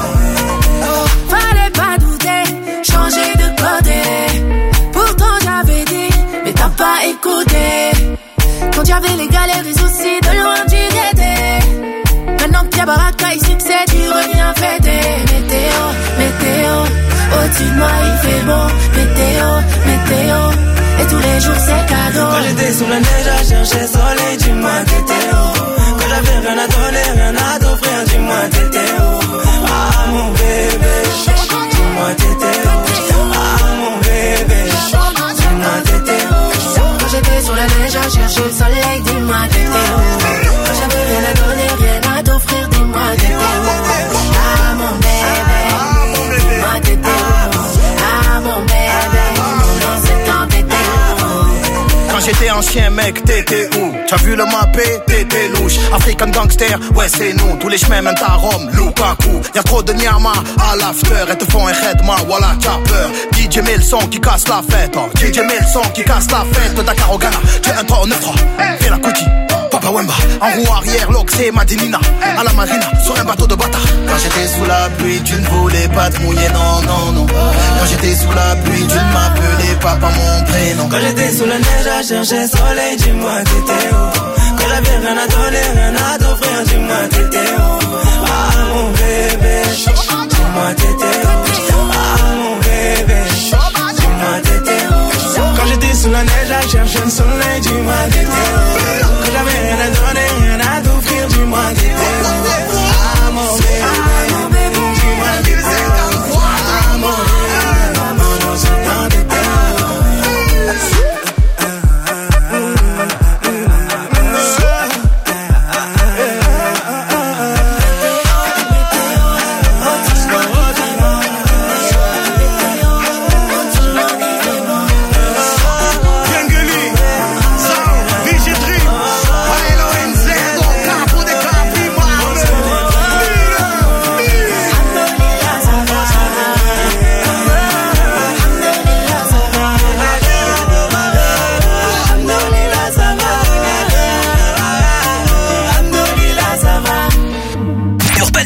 Fallait pas douter, changer de côté. Pourtant j'avais dit, mais t'as pas écouté. Quand y'avait les galères et soucis, de loin tu t'étais. Maintenant que t'as baraka et succès, tu reviens fêter. Météo, météo, au-dessus de moi il fait beau. Météo, météo, et tous les jours c'est cadeau. Quand j'étais sous la neige à chercher soleil, dis-moi t'étais où? Quand j'avais rien à donner, rien à t'offrir, dis-moi t'étais où? Ah mon bébé, dis-moi t'étais où? Ah mon bébé, dis-moi t'étais où? Quand j'étais sur la neige à chercher le soleil, dis-moi t'étais où? Quand j'avais rien à donner, rien à t'offrir, dis-moi t'étais où? Ah mon bébé, dis-moi t'étais où? Ah mon bébé, dans ce temps t'étais où? Quand j'étais un chien mec, t'étais où? T'as vu le mappé, t'étais louche. African gangster, ouais c'est nous. Tous les chemins mènent à Rome, Lukaku. Y'a trop de nyama à l'after. Elles te font un redma, voilà t'as peur. DJ met le son qui casse la fête, oh. DJ met le son qui casse la fête. Dakar au Ghana, j'ai un 3 au 9-3. Fais la cookie, Papa Wemba. En roue arrière, l'Oxé, Madinina. À la marina, sur un bateau de bâtard. Quand j'étais sous la pluie, tu ne voulais pas te mouiller, non, non, non. Quand j'étais sous la pluie, tu ne m'appelais pas par mon prénom. Quand j'étais sous la neige à chercher soleil, dis-moi t'étais où? Quand j'avais rien à donner, rien à t'offrir, dis-moi t'étais où? Ah mon bébé, dis-moi t'étais où? Ah mon bébé, dis-moi t'étais où? Quand j'étais sous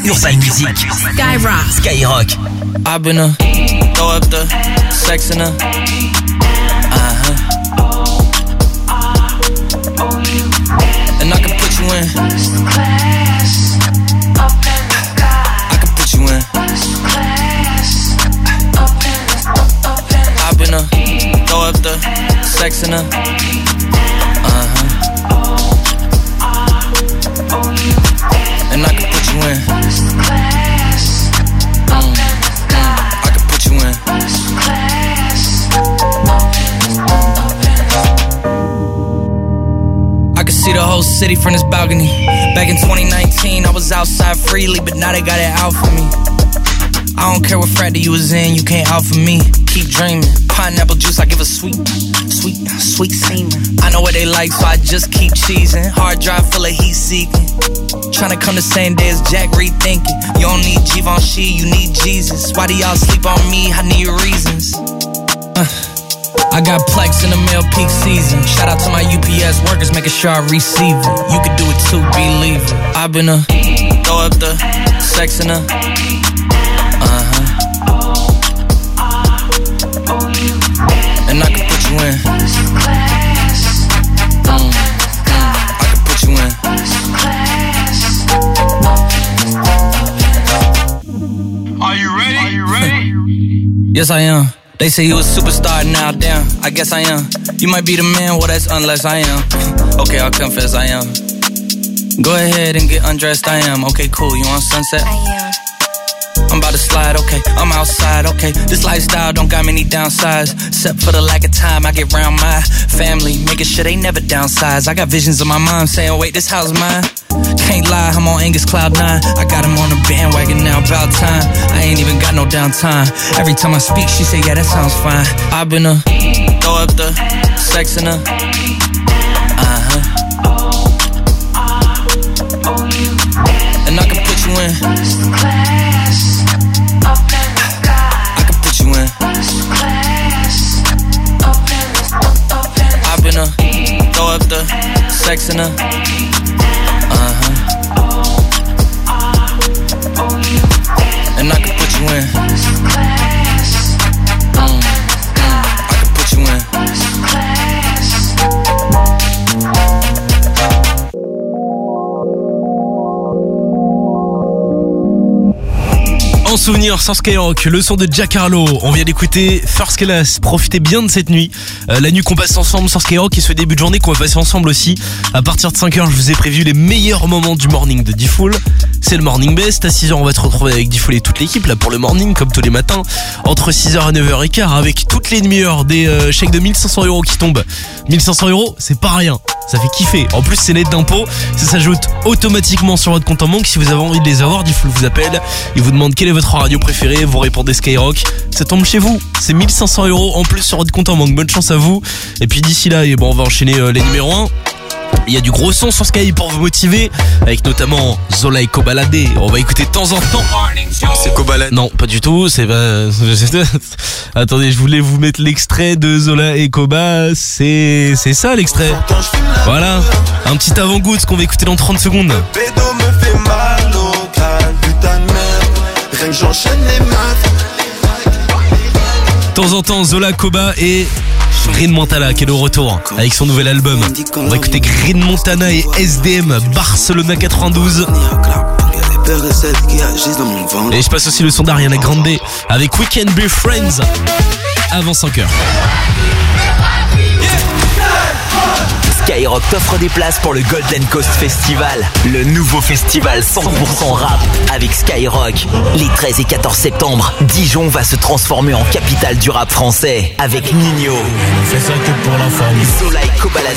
Urban Music. Skyrock. I've been a throw up the sex in a and I can put you in. I can put you in. I've been a throw up the sex in a and I can put you in. I can put you in. I can see the whole city from this balcony. Back in 2019, I was outside freely, but now they got it out for me. I don't care what frat you was in, you can't out for me. Keep dreaming. Pineapple juice, I give a sweet semen. I know what they like, so I just keep cheesing. Hard drive full of heat seeking. Tryna come the same day as Jack, rethinking. You don't need Givenchy, you need Jesus. Why do y'all sleep on me? I need reasons. I got Plex in the mail peak season. Shout out to my UPS workers, making sure I receive it. You can do it too, believe it. I've been a throw up the sex in a and I can put you in. I can put you in. Are you ready? Yes, I am. They say you a superstar now, damn. I guess I am. You might be the man, well that's unless I am. Okay, I'll confess I am. Go ahead and get undressed, I am. Okay, cool, you on Sunset? I am. I'm about to slide, okay, I'm outside, okay. This lifestyle don't got many downsides, except for the lack of time I get around my family, making sure they never downsize. I got visions of my mom saying, wait, this house mine. Can't lie, I'm on Angus Cloud 9. I got him on the bandwagon now, about time. I ain't even got no downtime. Every time I speak, she say, yeah, that sounds fine. I've been a throw up the sex in a and I can put you in. I can put you in. I've been a throw up the sex in a and I can put you in. I can put you in. En souvenir sur Skyrock, le son de Jack Harlow. On vient d'écouter First Class. Profitez bien de cette nuit. La nuit qu'on passe ensemble sur Skyrock et ce début de journée qu'on va passer ensemble aussi. À partir de 5h, je vous ai prévu les meilleurs moments du morning de D-Fool. C'est le Morning Best. À 6h, on va te retrouver avec D-Fool et toute l'équipe là pour le morning, comme tous les matins. Entre 6h et 9h15, avec toutes les demi-heures des chèques de 1500 € qui tombent. 1500 €, c'est pas rien. Ça fait kiffer. En plus, c'est net d'impôts. Ça s'ajoute automatiquement sur votre compte en banque. Si vous avez envie de les avoir, D-Fool vous appelle. Il vous demande quelle est votre radio préférée. Vous répondez Skyrock. Ça tombe chez vous. C'est 1500 € en plus sur votre compte en banque. Bonne chance à vous. Et puis d'ici là, et bon, on va enchaîner les numéros 1. Il y a du gros son sur Sky pour vous motiver, avec notamment Zola et Kobalade. On va écouter de temps en temps. C'est Kobalade? Non, pas du tout. C'est pas... Attendez, je voulais vous mettre l'extrait de Zola et Koba. C'est ça l'extrait. Voilà, un petit avant-goût de ce qu'on va écouter dans 30 secondes. Le pédo me fait mal au crâne, putain de merde. Rien que j'enchaîne les meufs. De temps en temps, Zola, Koba et Green Montana qui est de retour avec son nouvel album. On va écouter Green Montana et SDM Barcelona 92. Et je passe aussi le son d'Ariana Grande avec We Can Be Friends avant 5h. Skyrock t'offre des places pour le Golden Coast Festival, le nouveau festival 100% rap avec Skyrock. Les 13 et 14 septembre, Dijon va se transformer en capitale du rap français avec Nino, C'est ça que pour la famille. Zola et Kobalade,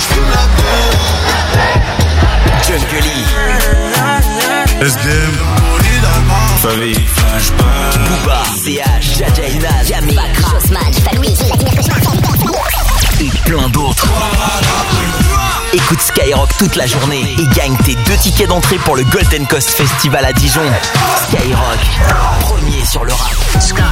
Jungle, SDM, famille, Booba, CH, Jaja et Naz, Yami, et plein d'autres. Écoute Skyrock toute la journée et gagne tes 2 tickets d'entrée pour le Golden Coast Festival à Dijon. Skyrock, premier sur le rap.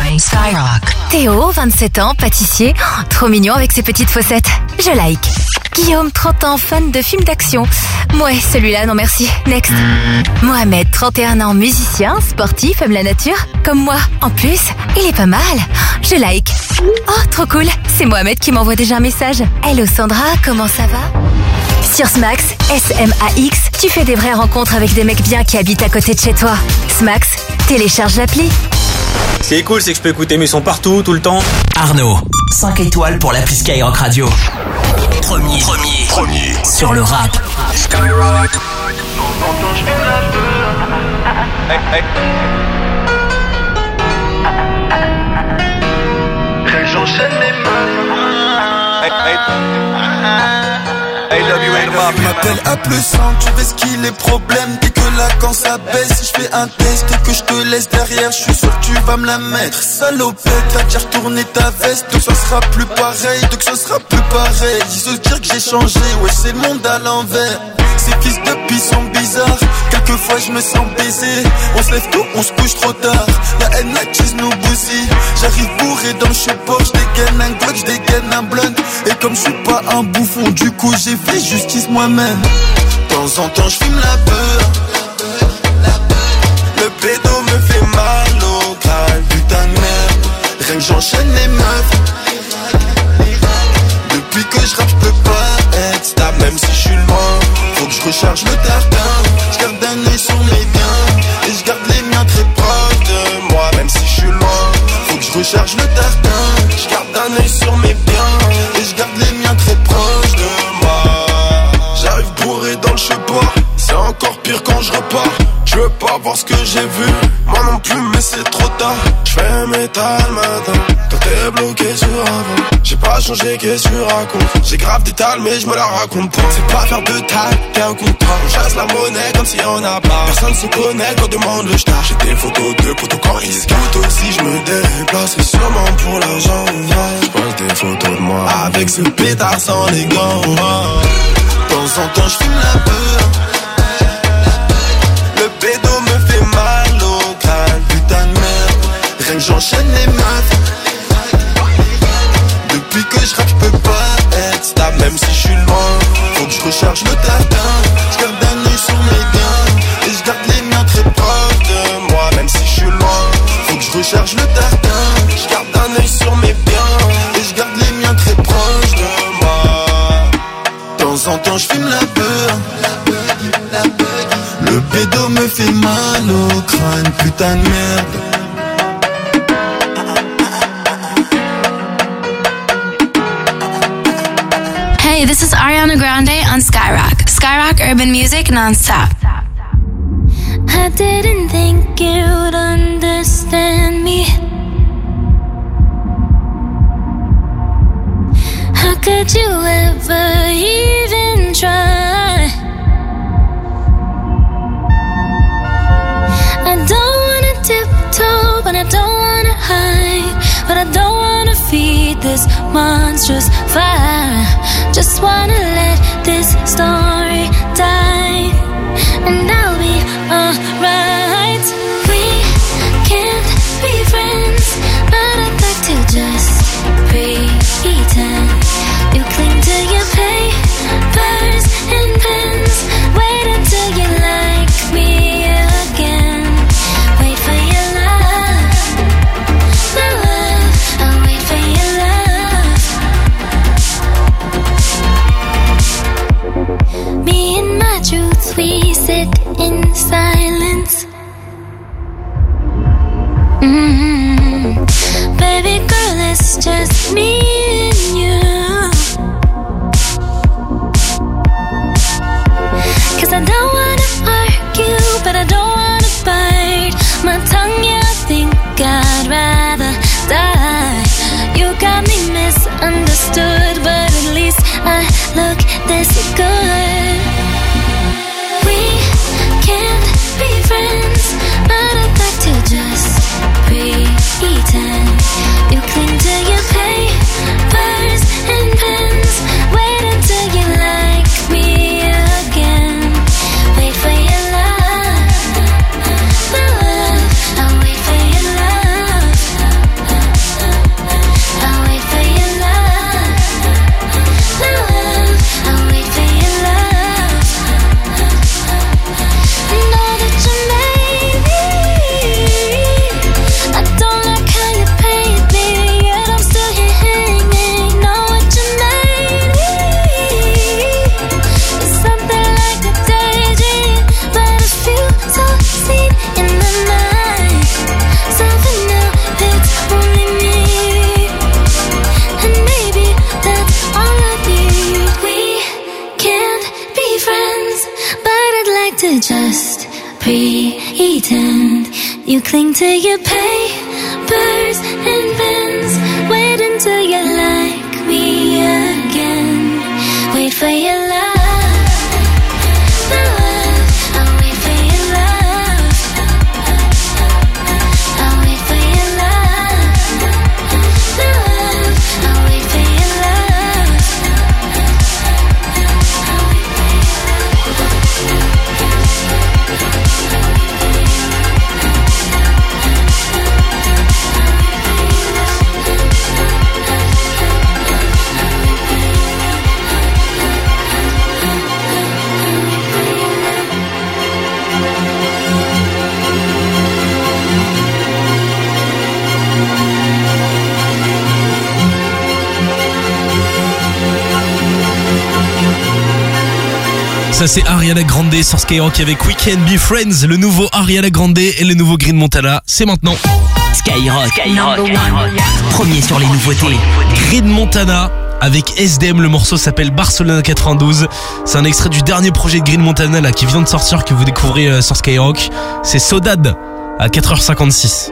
Skyrock. Théo, 27 ans, pâtissier, trop mignon avec ses petites fossettes. Je like. Guillaume, 30 ans, fan de films d'action. Ouais, celui-là, non merci. Next. Mohamed, 31 ans, musicien, sportif, aime la nature. Comme moi. En plus, il est pas mal. Je like. Oh, trop cool. C'est Mohamed qui m'envoie déjà un message. Hello Sandra, comment ça va? Sur Smax, SMAX, tu fais des vraies rencontres avec des mecs bien qui habitent à côté de chez toi. Smax, télécharge l'appli. Ce qui est cool, c'est que je peux écouter mes sons partout, tout le temps. Arnaud, 5 étoiles pour l'appli Skyrock Radio. Premier sur le rap. Skyrock. J'enchaîne les Il m'appelle à plus 100, tu sais ce qu'il est problème. Dès que là quand ça baisse, si je fais un test et que je te laisse derrière, je suis sûr que tu vas me la mettre. Salopette, t'as déjà retourné ta veste, donc ça sera plus pareil, Ils se dire que j'ai changé, ouais c'est le monde à l'envers. Ces fils de pis sont bizarres, quelquefois je me sens baisé. On se lève tôt, on se couche trop tard. La haine, la cheese nous bousille. J'arrive bourré dans le support, j'dégaine un Glock, j'dégaine un blunt. Et comme je suis pas un bouffon, du coup j'ai fait justice moi-même. De temps en temps j'fume la peur. Le pédo me fait mal au crâne, putain de merde. Rien que j'enchaîne les meufs. Depuis que je rappe, j'peux pas être stable, même si je suis loin. Faut que je recharge le tartin. J'garde un œil sur mes biens et je garde les miens très proches de moi, même si je suis loin. Faut que je recharge le tartin. Je garde un œil sur mes biens et je garde les miens très proches de moi. J'arrive bourré dans le cheport, c'est encore pire quand je repars. Je veux pas voir ce que j'ai vu, moi non plus mais c'est trop tard. J'fais métal matin, toi t'es bloqué sur avant. J'ai pas changé, qu'est-ce que tu racontes? J'ai grave des tales mais je me la raconte pas. C'est pas faire de taille, t'es un contrat. On chasse la monnaie comme si on a pas. Personne se connaît quand on demande le star. J'ai des photos de potos quand ils se gâtent. Si je me déplace, c'est sûrement pour l'argent. J'pose des photos de moi avec ce pétard sans les gants. De temps en temps j'fume la peur. Le pédo me fait mal au crâne, putain de merde. Rien que j'enchaîne les meufs. Depuis que je rappe, j'peux pas être stable, même si je suis loin. Faut que je recharge le tartin. Je garde un œil sur mes biens et je garde les miens très proches de moi, même si je suis loin. Faut que je recharge le tartin. Je garde un œil sur mes biens et je garde les miens très proches de moi. De temps en temps, j'fume la peur. Le pédo me fait mal au crâne, putain de merde. Hey, this is Ariana Grande on Skyrock. Skyrock Urban Music non-stop. I didn't think you'd understand me. How could you ever even try? I don't wanna tiptoe, but I don't wanna hide. But I don't wanna feed this monstrous fire. Just wanna let this story die, and I'll be alright. We can't be friends, but I'd like to just pretend. You cling to your papers and pens. Wait until you like me again. Wait for your love, my love. I'll wait for your love. Me and my truth, we sit in silence. Baby girl, it's just me and you. 'Cause I don't wanna argue, but I don't wanna bite my tongue, yeah, I think I'd rather die. You got me misunderstood, but at least I look this good. We can't be friends, but I'd like to just pretend. You cling to your pain. pretend. You cling to your papers and pens. Wait until you like me again. Wait for your love. Ça c'est Ariana Grande sur Skyrock avec We Can Be Friends, le nouveau Ariana Grande et le nouveau Green Montana, c'est maintenant. Skyrock. Premier sur les nouveautés. Green Montana avec SDM, le morceau s'appelle Barcelona 92. C'est un extrait du dernier projet de Green Montana là qui vient de sortir, que vous découvrez sur Skyrock. C'est Sodad à 4h56.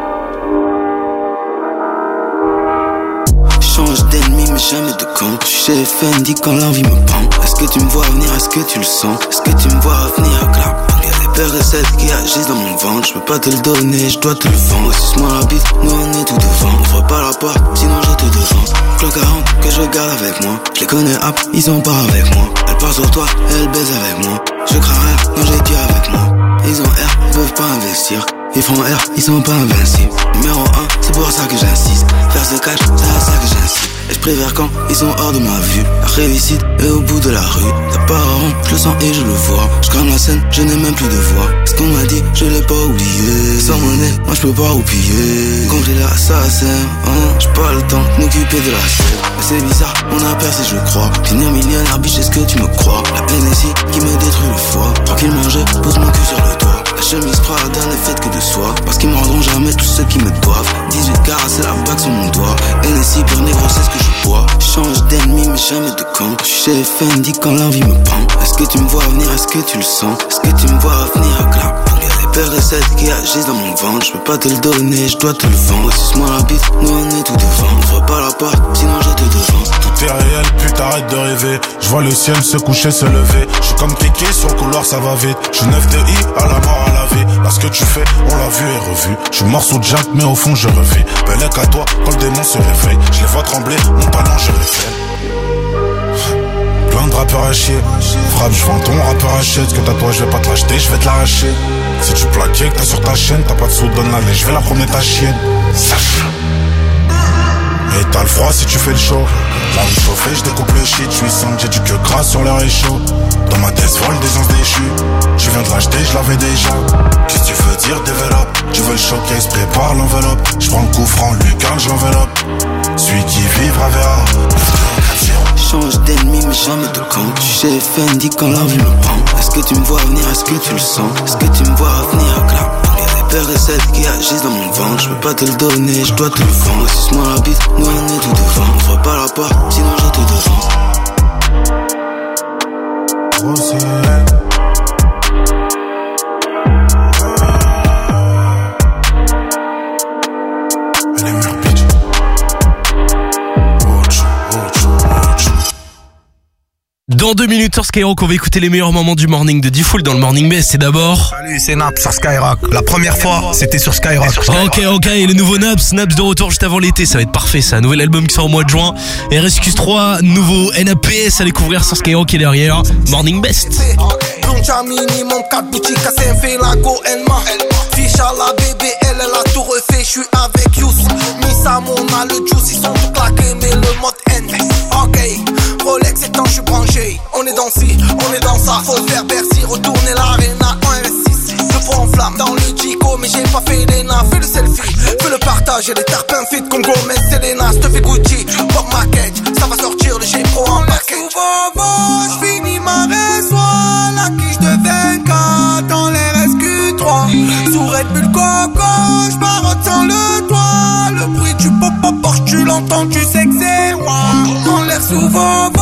Change d'ennemi mais jamais de camp. Je suis chez Fendi quand l'envie me prend. Est-ce que tu me vois venir, est-ce que tu le sens? Est-ce que tu me vois venir, clap? Y'a des paires de sets qui agissent dans mon ventre. Je peux pas te le donner, je dois te le vendre. Suce-moi la bite, nous on est tout devant. Ouvre pas la porte, sinon je te devance. Clock 40 que je garde avec moi. Je les connais hop, ils sont pas avec moi. Elle part sur toi, elle baise avec moi. Je crains rien, non j'ai Dieu avec moi. Ils ont R, ils peuvent pas investir. Ils font R, ils sont pas invincibles. Numéro 1, c'est pour ça que j'insiste. Faire ce catch, c'est à ça que j'insiste. Et je préfère quand ils sont hors de ma vue. La réussite est au bout de la rue. T'as pas rond, je le sens et je le vois. Je crame la scène, je n'ai même plus de voix. Ce qu'on m'a dit, je l'ai pas oublié. Sans monnaie, moi je peux pas oublier. Quand j'ai l'assassin, j'ai pas le temps de m'occuper de la scène. Mais c'est bizarre, on a percé je crois. Finir millionnaire, biche, est-ce que tu me crois? La NSI qui me détruit le foie. Tranquillement je pose mon cul sur le toit. La chemise Prada n'est faite que de soie. Parce qu'ils me rendront jamais tous ceux qui me doivent. 18 carats, c'est la bague sur mon doigt. NSI, pur négro, c'est ce que je bois. Change d'ennemi mais jamais de camp. Je suis chez Fendi quand l'envie me prend. Est-ce que tu me vois venir, est-ce que tu le sens? Est-ce que tu me vois venir, clap? Y'a des paires de sets qui agissent dans mon ventre. Je peux pas te le donner, je dois te le vendre. Suce-moi la bite, nous on est tout devant. Ouvre pas la porte, sinon je te devance. Tout est réel, putain arrête de rêver. Je vois le ciel se coucher, se lever. Je suis comme Kéké sur le couloir, ça va vite. Je suis 9 de I, à la mort, à la vie. Là ce que tu fais, on l'a vu et revu. Je suis mort sous Jack, mais au fond je revis. Bellec à toi, quand le démon se réveille. Je les vois trembler, mon talent je révèle. Plein de rappeurs à chier. Frappe, je vends ton rappeur à chier. Ce que t'as toi, je vais pas te l'acheter, je vais te l'arracher. Si tu plaquais que t'as sur ta chaîne, t'as pas de sous, donne-la, je vais la promener ta chienne. Sache. Et t'as le froid si tu fais le show. La rue chauffée, je découpe le shit. Je suis simple, j'ai du queue gras sur le réchaud. Dans ma tête folle, des ans déchus. Je viens de l'acheter, je l'avais déjà. Qu'est-ce que tu veux dire, développe? Tu veux le showcase, prépare l'enveloppe. Je prends le coup franc, Lucan, je l'enveloppe. Celui qui vivra verra. Change d'ennemi mais jamais de camp. Je suis chez Fendi quand l'envie me prend. Est-ce que tu me vois venir, est-ce que tu le sens? Est-ce que tu me vois venir, clap? Y'a des paires de sets qui agissent dans mon ventre. Je peux pas te le donner, je dois te le vendre. Suce-moi la bite, nous on est tout devant. Ouvre pas la porte, sinon je te devance. Dans 2 minutes sur Skyrock, on va écouter les meilleurs moments du morning de D-Fool dans le Morning Best. C'est d'abord... Salut, c'est Naps sur Skyrock. La première fois, c'était sur Skyrock. Ok, et le nouveau Naps de retour juste avant l'été, ça va être parfait ça. Nouvel album qui sort au mois de juin. RSQ3, nouveau NAPS à découvrir sur Skyrock et derrière Morning Best. Minimum 4 boutiques à Saint-Fait, Lago, Elma. Fiche à la bébé, elle a tout refait. Je suis avec Youssou, Missa, Mona, le juice, ils sont tout claqués, mais le mode N. Ok, Rolex étant, je suis branché. On est dans ci, on est dans ça. Faut faire Bercy, retourner l'arena en RS6. Le fond en flamme dans le Jico, mais j'ai pas fait l'ENA. Fais le selfie, fais le partage. Et les tarpins fit comme Gomez, Selena. Je te fais Gucci, Bob Market. Ça va sortir le G-Pro en package. Je finis ma race, la quiche de 24 dans les RSQ3. Sous Red Bull Coco, j'marotte sans le toit. Le bruit du pop-pop Porsche, tu l'entends, tu sais que c'est moi. En l'air souvent,